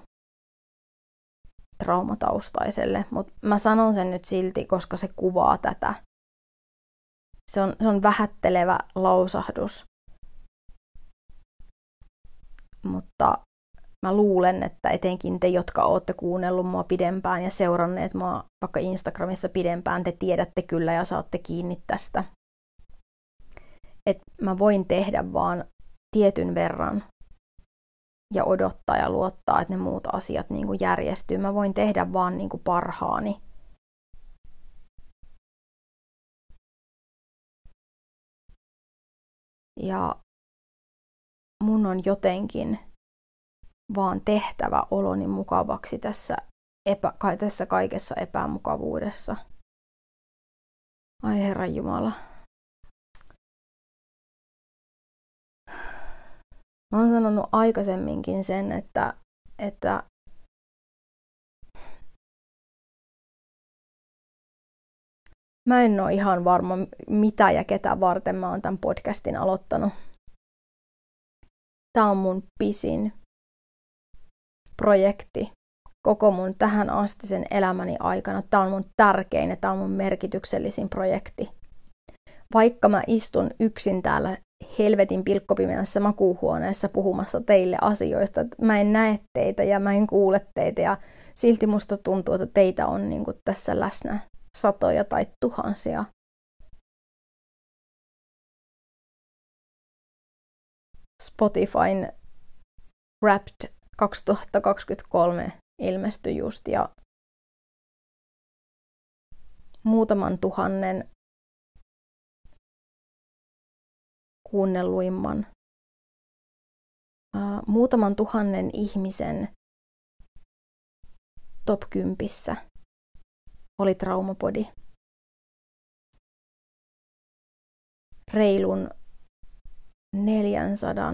Speaker 1: traumataustaiselle, mutta mä sanon sen nyt silti, koska se kuvaa tätä. Se on vähättelevä lausahdus, mutta mä luulen, että etenkin te, jotka olette kuunnellut mua pidempään ja seuranneet mua vaikka Instagramissa pidempään, te tiedätte kyllä ja saatte kiinni tästä. Että mä voin tehdä vaan tietyn verran ja odottaa ja luottaa, että ne muut asiat niin kuin järjestyy. Mä voin tehdä vaan niin kuin parhaani. Ja mun on jotenkin vaan tehtävä oloni mukavaksi tässä kaikessa epämukavuudessa. Ai Herran Jumala. Mä oon sanonut aikaisemminkin sen, että mä en ole ihan varma, mitä ja ketä varten mä oon tämän podcastin aloittanut. Tää on mun pisin projekti koko mun tähän astisen elämäni aikana. Tää on mun tärkein ja tää on mun merkityksellisin projekti. Vaikka mä istun yksin täällä helvetin pilkkopimeässä makuuhuoneessa puhumassa teille asioista, että mä en näe teitä ja mä en kuule teitä ja silti musta tuntuu, että teitä on niin kuin tässä läsnä satoja tai tuhansia. Spotifyn Wrapped 2023 ilmestyi just ja muutaman tuhannen kuunnelluimman, muutaman tuhannen ihmisen top 10 oli Traumapodi. Reilun 400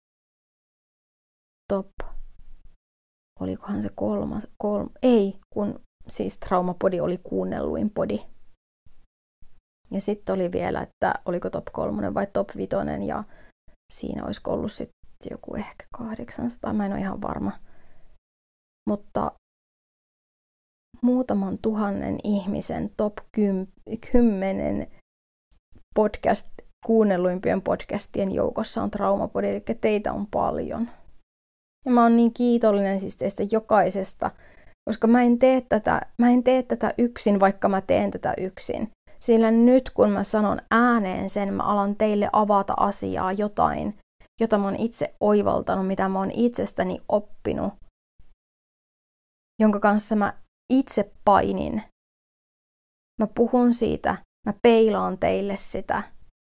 Speaker 1: top, olikohan se ei, kun siis Traumapodi oli kuunnelluin podi. Ja sitten oli vielä, että oliko top 3 vai top 5, ja siinä olisi ollut sitten joku ehkä 800, mä en ole ihan varma. Mutta muutaman tuhannen ihmisen top 10 podcast, kuunnelluimpien podcastien joukossa on Traumapodi, eli teitä on paljon. Ja mä oon niin kiitollinen siis teistä jokaisesta, koska mä en tee tätä yksin, vaikka mä teen tätä yksin. Sillä nyt kun mä sanon ääneen sen, mä alan teille avata asiaa jotain, jota mä oon itse oivaltanut, mitä mä oon itsestäni oppinut, jonka kanssa mä itse painin. Mä puhun siitä, mä peilaan teille sitä,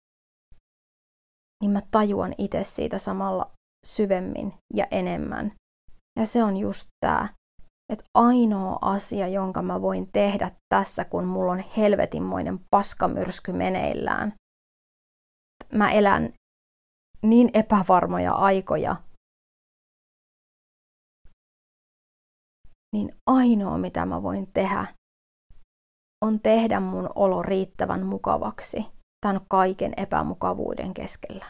Speaker 1: niin mä tajuan itse siitä samalla syvemmin ja enemmän. Ja se on just tää, että ainoa asia, jonka mä voin tehdä tässä, kun mulla on helvetinmoinen paskamyrsky meneillään. Mä elän niin epävarmoja aikoja, niin ainoa mitä mä voin tehdä, on tehdä mun olo riittävän mukavaksi tämän kaiken epämukavuuden keskellä.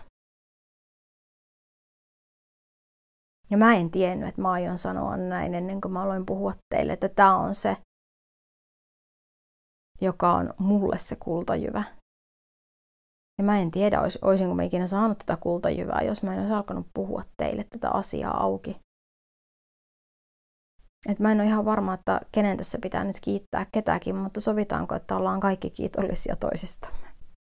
Speaker 1: Ja mä en tiennyt, että mä aion sanoa näin ennen kuin mä aloin puhua teille, että tää on se, joka on mulle se kultajyvä. Ja mä en tiedä, olisinko mä ikinä saanut tätä kultajyvää, jos mä en olisi alkanut puhua teille tätä asiaa auki. Et mä en ole ihan varma, että kenen tässä pitää nyt kiittää ketäkin, mutta sovitaanko, että ollaan kaikki kiitollisia toisistamme.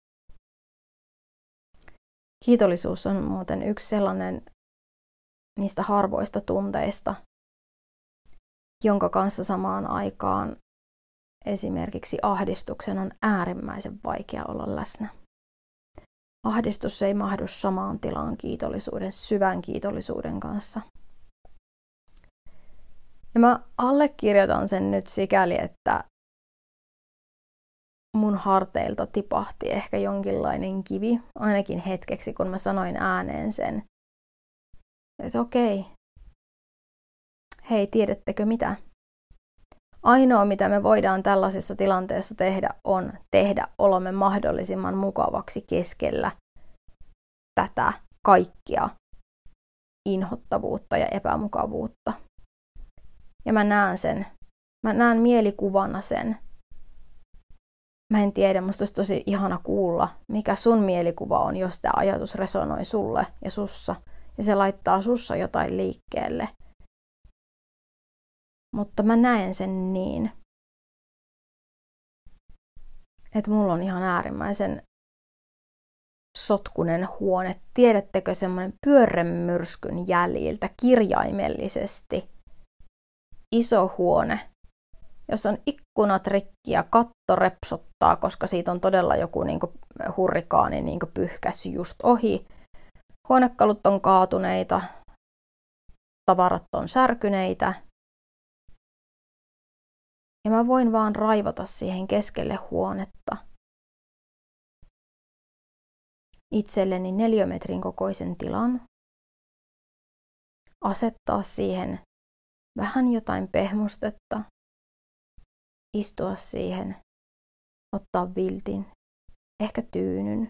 Speaker 1: Kiitollisuus on muuten yksi sellainen niistä harvoista tunteista, jonka kanssa samaan aikaan esimerkiksi ahdistuksen on äärimmäisen vaikea olla läsnä. Ahdistus ei mahdu samaan tilaan kiitollisuuden, syvän kiitollisuuden kanssa. Ja mä allekirjoitan sen nyt sikäli, että mun harteilta tipahti ehkä jonkinlainen kivi, ainakin hetkeksi, kun mä sanoin ääneen sen, että okei, hei, tiedättekö mitä? Ainoa, mitä me voidaan tällaisessa tilanteessa tehdä, on tehdä olomme mahdollisimman mukavaksi keskellä tätä kaikkia inhottavuutta ja epämukavuutta. Ja mä näen mielikuvana sen. Mä en tiedä, musta olisi tosi ihana kuulla, mikä sun mielikuva on, jos tämä ajatus resonoi sulle ja sussa, ja se laittaa sussa jotain liikkeelle. Mutta mä näen sen niin, että mulla on ihan äärimmäisen sotkunen huone. Tiedättekö semmoinen pyörremyrskyn jäljiltä kirjaimellisesti iso huone, jossa on ikkunat rikki ja katto repsottaa, koska siitä on todella joku hurrikaani pyyhkäs just ohi. Huonekalut on kaatuneita, tavarat on särkyneitä. Ja mä voin vaan raivata siihen keskelle huonetta itselleni 4 metrin kokoisen tilan, asettaa siihen vähän jotain pehmustetta, istua siihen, ottaa viltin, ehkä tyynyn,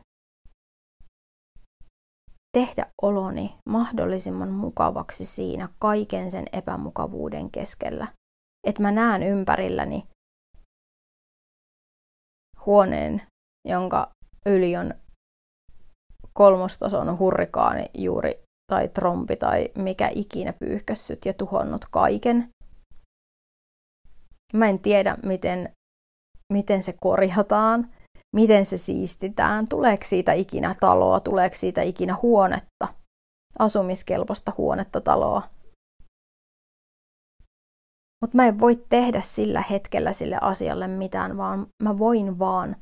Speaker 1: tehdä oloni mahdollisimman mukavaksi siinä kaiken sen epämukavuuden keskellä. Että mä näen ympärilläni huoneen, jonka yli on 3-tason hurrikaani juuri, tai trompi, tai mikä ikinä pyyhkässyt ja tuhonnut kaiken. Mä en tiedä, miten se korjataan, miten se siistitään, tuleeko siitä ikinä taloa, tuleeko siitä ikinä huonetta, asumiskelpoista huonetta, taloa. Mutta mä en voi tehdä sillä hetkellä sille asialle mitään, vaan mä voin vaan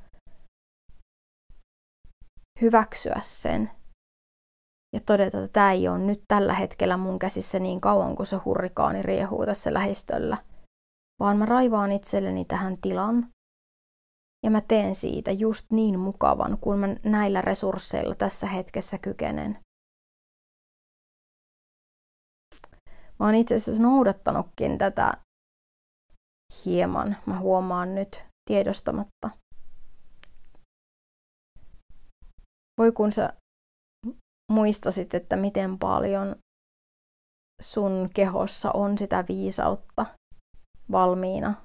Speaker 1: hyväksyä sen ja todeta, että tämä ei ole nyt tällä hetkellä mun käsissä niin kauan, kun se hurrikaani riehuu tässä lähistöllä, vaan mä raivaan itselleni tähän tilan ja mä teen siitä just niin mukavan, kun mä näillä resursseilla tässä hetkessä kykenen. Mä oon itse asiassa noudattanutkin tätä hieman, mä huomaan nyt tiedostamatta. Voi kun sä muistasit, että miten paljon sun kehossa on sitä viisautta valmiina.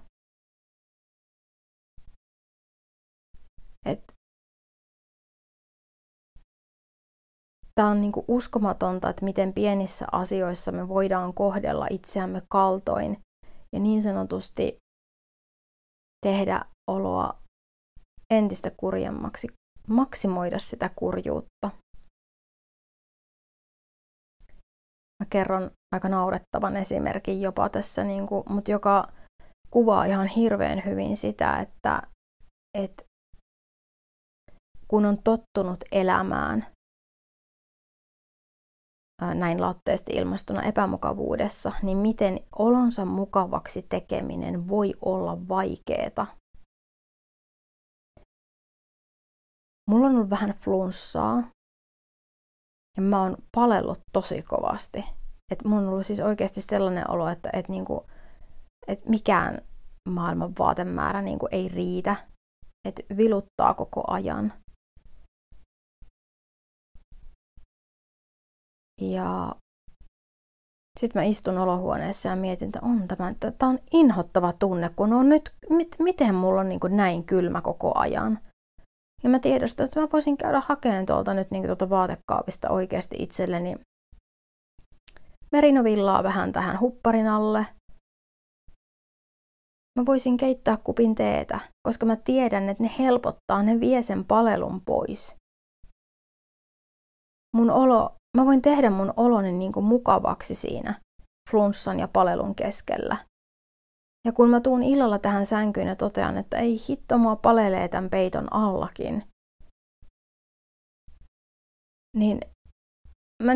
Speaker 1: Tää on niinku uskomatonta, että miten pienissä asioissa me voidaan kohdella itseämme kaltoin ja niin sanotusti tehdä oloa entistä kurjemmaksi, maksimoida sitä kurjuutta. Mä kerron aika naurettavan esimerkin jopa tässä, mutta joka kuvaa ihan hirveän hyvin sitä, että kun on tottunut elämään näin latteesti ilmastuna epämukavuudessa, niin miten olonsa mukavaksi tekeminen voi olla vaikeeta. Mulla on ollut vähän flunssaa ja mä oon palellut tosi kovasti. Et mun on ollut siis oikeasti sellainen olo, että mikään maailman vaatemäärä ei riitä. Että viluttaa koko ajan. Ja sitten mä istun olohuoneessa ja mietin, että tämä on inhottava tunne, kun on nyt, miten mulla on näin kylmä koko ajan. Ja mä tiedostan, että mä voisin käydä hakemaan tuolta nyt tuolta vaatekaapista oikeasti itselleni merinovillaa vähän tähän hupparin alle. Mä voisin keittää kupin teetä, koska mä tiedän, että ne helpottaa, ne vie sen palelun pois. Mä voin tehdä mun oloni mukavaksi siinä flunssan ja palelun keskellä. Ja kun mä tuun illalla tähän sänkyyn ja totean, että ei hitto, mua palelee tämän peiton allakin, niin mä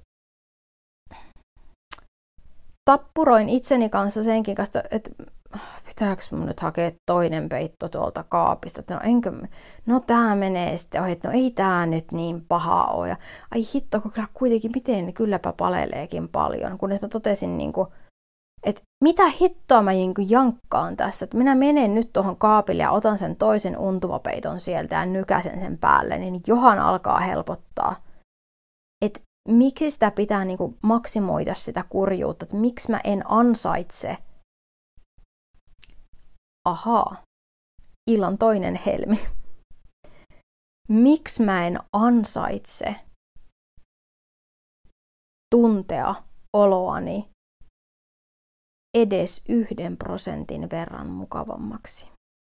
Speaker 1: tappuroin itseni kanssa senkin kanssa, että pitääkö mun nyt hakea toinen peitto tuolta kaapista, että tää menee sitten ohi, että ei tää nyt niin paha ole. Ja ai hitto, kun kyllä kuitenkin miten kylläpä paleleekin paljon, kunnes mä totesin että mitä hittoa mä jankkaan tässä, että minä menen nyt tuohon kaapille ja otan sen toisen untuvapeiton sieltä ja nykäsen sen päälle, niin johan alkaa helpottaa. Että miksi sitä pitää maksimoida sitä kurjuutta, että miksi mä en ansaitse. Ahaa, illan toinen helmi. Miksi mä en ansaitse tuntea oloani edes 1% verran mukavammaksi?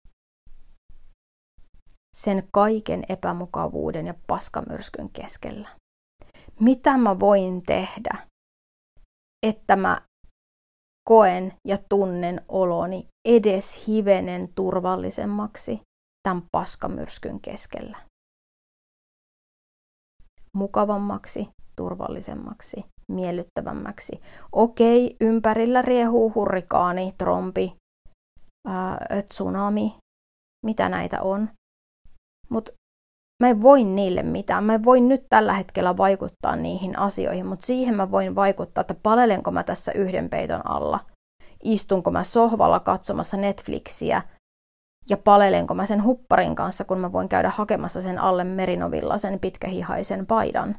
Speaker 1: Sen kaiken epämukavuuden ja paskamyrskyn keskellä. Mitä mä voin tehdä, että mä koen ja tunnen oloni edes hivenen turvallisemmaksi tämän paskamyrskyn keskellä? Mukavammaksi, turvallisemmaksi, miellyttävämmäksi. Okei, ympärillä riehuu hurrikaani, trombi, tsunami, mitä näitä on. Mutta mä en voi niille mitään. Mä en voi nyt tällä hetkellä vaikuttaa niihin asioihin, mutta siihen mä voin vaikuttaa, että palelenko mä tässä yhden peiton alla. Istunko mä sohvalla katsomassa Netflixiä ja palelenko mä sen hupparin kanssa, kun mä voin käydä hakemassa sen alle merinovilla sen pitkähihaisen paidan.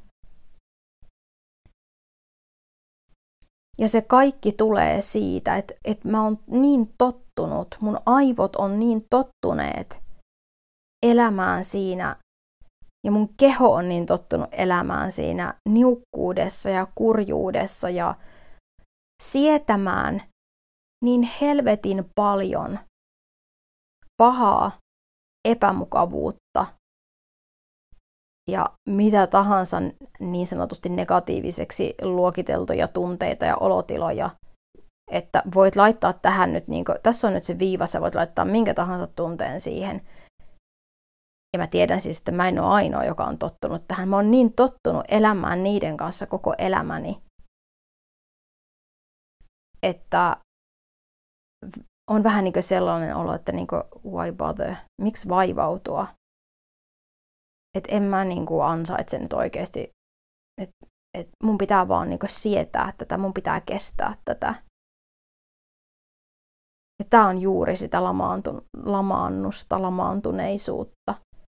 Speaker 1: Ja se kaikki tulee siitä, että mä oon niin tottunut, mun aivot on niin tottuneet elämään siinä, ja mun keho on niin tottunut elämään siinä niukkuudessa ja kurjuudessa ja sietämään niin helvetin paljon pahaa epämukavuutta ja mitä tahansa niin sanotusti negatiiviseksi luokiteltuja tunteita ja olotiloja, että voit laittaa tähän nyt, tässä on nyt se viiva, sä voit laittaa minkä tahansa tunteen siihen. Ja mä tiedän siis, että mä en ole ainoa, joka on tottunut tähän. Mä oon niin tottunut elämään niiden kanssa koko elämäni, että on vähän sellainen olo, että why bother? Miksi vaivautua? Että en mä ansaitse nyt oikeasti, että mun pitää vaan sietää tätä, mun pitää kestää tätä. Ja tää on juuri sitä lamaantuneisuutta.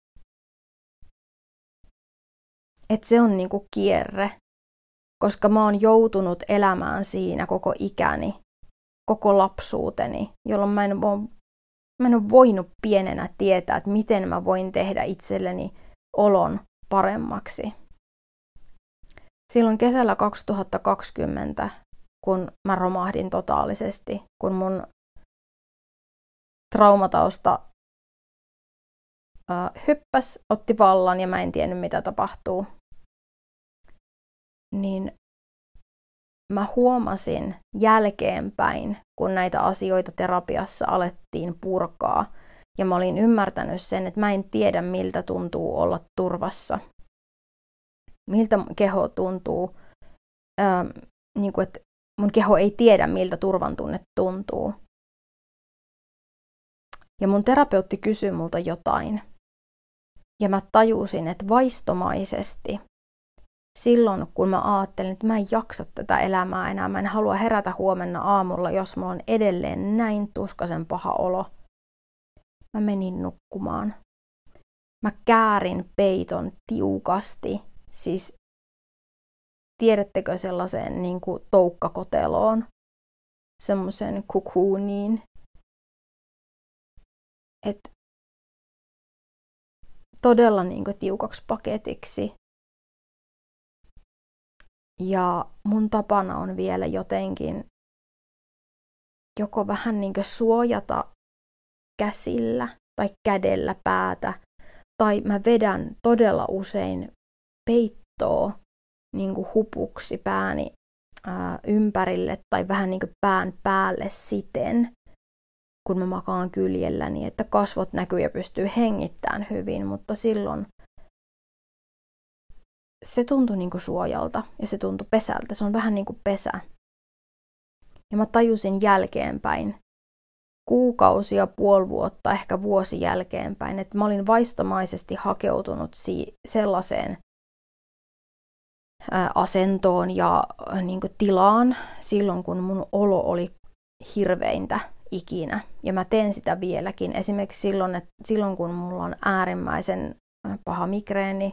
Speaker 1: Että se on kierre, koska mä oon joutunut elämään siinä koko ikäni, koko lapsuuteni, jolloin mä en ole voinut pienenä tietää, että miten mä voin tehdä itselleni olon paremmaksi. Silloin kesällä 2020, kun mä romahdin totaalisesti, kun mun traumatausta hyppäs, otti vallan ja mä en tiennyt mitä tapahtuu, niin mä huomasin jälkeenpäin, kun näitä asioita terapiassa alettiin purkaa, ja mä olin ymmärtänyt sen, että mä en tiedä miltä tuntuu olla turvassa, miltä keho tuntuu, että mun keho ei tiedä miltä turvan tunne tuntuu. Ja mun terapeutti kysyi multa jotain. Ja mä tajusin, että vaistomaisesti silloin, kun mä ajattelin, että mä en jaksa tätä elämää enää, mä en halua herätä huomenna aamulla, jos mulla on edelleen näin tuskaisen paha olo, mä menin nukkumaan. Mä käärin peiton tiukasti, siis tiedättekö sellaiseen toukkakoteloon, semmoisen cocooniin, että todella tiukaksi paketiksi. Ja mun tapana on vielä jotenkin joko vähän suojata käsillä tai kädellä päätä, tai mä vedän todella usein peittoa hupuksi pääni ympärille tai vähän pään päälle siten, kun mä makaan kyljelläni, että kasvot näkyy ja pystyy hengittämään hyvin, mutta silloin se tuntui suojalta ja se tuntui pesältä. Se on vähän pesä. Ja mä tajusin jälkeenpäin, kuukausia, puoli vuotta, ehkä vuosi jälkeenpäin, että mä olin vaistomaisesti hakeutunut sellaiseen asentoon ja niin kuin tilaan silloin, kun mun olo oli hirveintä ikinä. Ja mä teen sitä vieläkin. Esimerkiksi silloin kun mulla on äärimmäisen paha migreeni,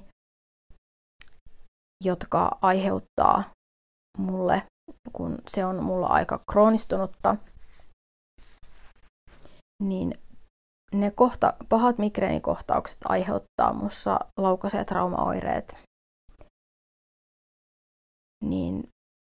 Speaker 1: jotka aiheuttaa mulle, kun se on mulla aika kroonistunutta, niin ne pahat migreenikohtaukset aiheuttaa mussa laukaiset traumaoireet. Niin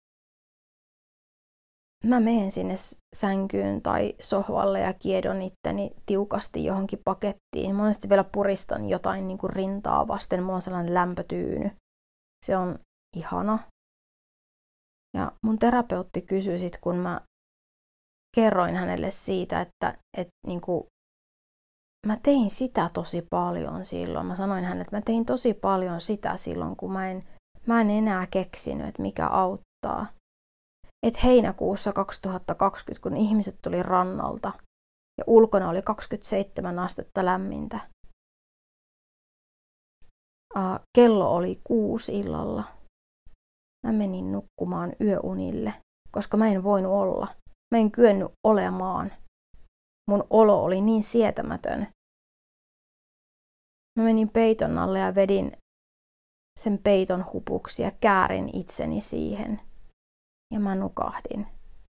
Speaker 1: mä menen sinne sänkyyn tai sohvalle ja kiedon itteni tiukasti johonkin pakettiin. Monesti vielä puristan jotain niin kuin rintaa vasten. Mulla on sellainen lämpötyyny. Se on ihana. Ja mun terapeutti kysyi sit, kun mä kerroin hänelle siitä, että niin kuin mä tein sitä tosi paljon silloin. Mä sanoin hänelle, että mä tein tosi paljon sitä silloin, kun mä en enää keksinyt, että mikä auttaa. Että heinäkuussa 2020, kun ihmiset tuli rannalta ja ulkona oli 27 astetta lämmintä. Kello oli 6 illalla. Mä menin nukkumaan yöunille, koska mä en voinut olla. Mä en kyennyt olemaan. Mun olo oli niin sietämätön. Mä menin peiton alle ja vedin sen peiton hupuksi ja käärin itseni siihen. Ja mä nukahdin.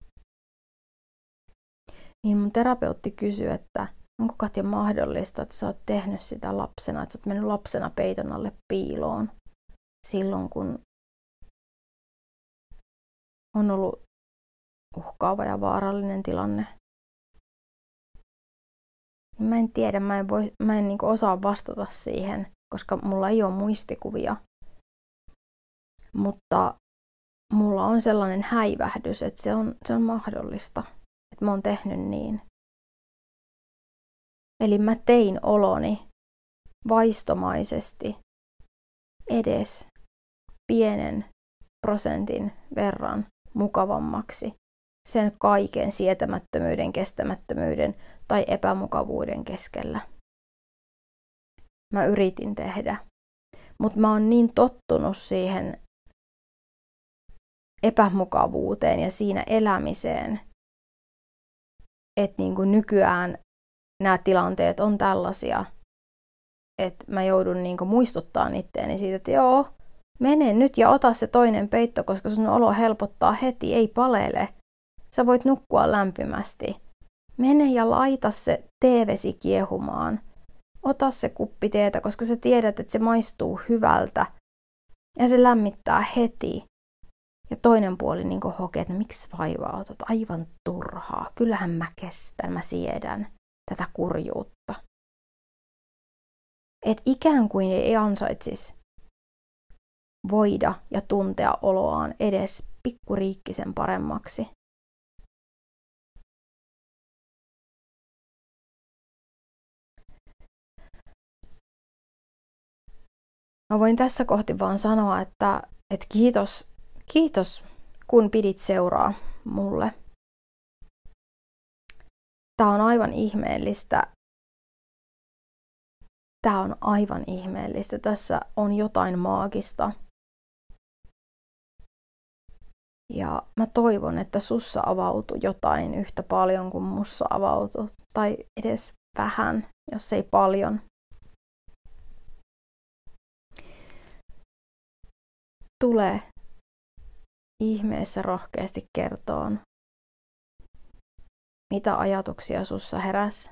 Speaker 1: Niin mun terapeutti kysyi, että onko Katja mahdollista, että sä oot tehnyt sitä lapsena, että sä oot mennyt lapsena peiton alle piiloon silloin, kun on ollut uhkaava ja vaarallinen tilanne. Mä en tiedä, mä en niin osaa vastata siihen, koska mulla ei ole muistikuvia. Mutta mulla on sellainen häivähdys, että se on mahdollista, että mä oon tehnyt niin. Eli mä tein oloni vaistomaisesti edes pienen prosentin verran mukavammaksi sen kaiken sietämättömyyden, kestämättömyyden tai epämukavuuden keskellä. Mä yritin tehdä, mutta mä oon niin tottunut siihen epämukavuuteen ja siinä elämiseen, että niin kuin nykyään nämä tilanteet on tällaisia, että mä joudun niin kuin muistuttamaan itteeni siitä, että joo, mene nyt ja ota se toinen peitto, koska sun olo helpottaa heti, ei palele. Sä voit nukkua lämpimästi. Mene ja laita se teevesi kiehumaan. Ota se kuppi teetä, koska sä tiedät, että se maistuu hyvältä. Ja se lämmittää heti. Ja toinen puoli niin hokee, että miksi vaivaa otat aivan turhaa. Kyllähän mä kestän, mä siedän tätä kurjuutta. Et ikään kuin ei ansaitsisi voida ja tuntea oloaan edes pikkuriikkisen paremmaksi. Mä voin tässä kohti vaan sanoa, että kiitos kun pidit seuraa mulle. Tää on aivan ihmeellistä. Tässä on jotain maagista. Ja mä toivon, että sussa avautui jotain yhtä paljon kuin mussa avautui. Tai edes vähän, jos ei paljon. Tule ihmeessä rohkeasti kertoon, mitä ajatuksia sussa heräsi.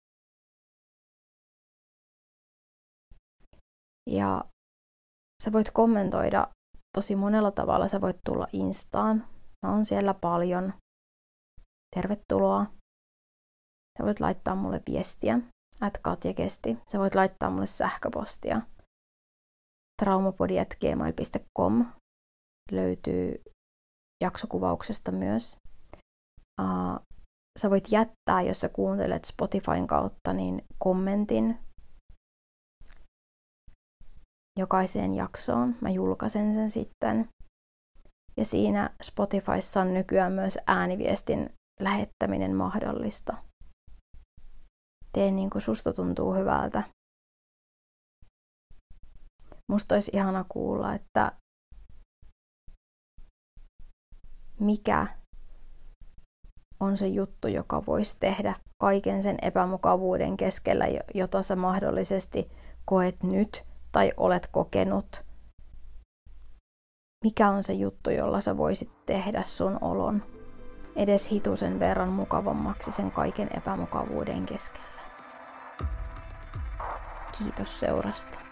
Speaker 1: Ja sä voit kommentoida tosi monella tavalla. Sä voit tulla Instaan. Mä oon siellä paljon. Tervetuloa. Sä voit laittaa mulle viestiä. @katjakesti. Sä voit laittaa mulle sähköpostia. traumapodi@gmail.com löytyy jaksokuvauksesta myös. Sä voit jättää, jos sä kuuntelet Spotifyn kautta, niin kommentin jokaiseen jaksoon. Mä julkaisen sen sitten. Ja siinä Spotifyssa on nykyään myös ääniviestin lähettäminen mahdollista. Tee niin kuin susta tuntuu hyvältä. Musta olisi ihana kuulla, että mikä on se juttu, joka voisi tehdä kaiken sen epämukavuuden keskellä, jota sä mahdollisesti koet nyt tai olet kokenut. Mikä on se juttu, jolla sä voisit tehdä sun olon edes hitusen verran mukavammaksi sen kaiken epämukavuuden keskellä. Kiitos seurasta.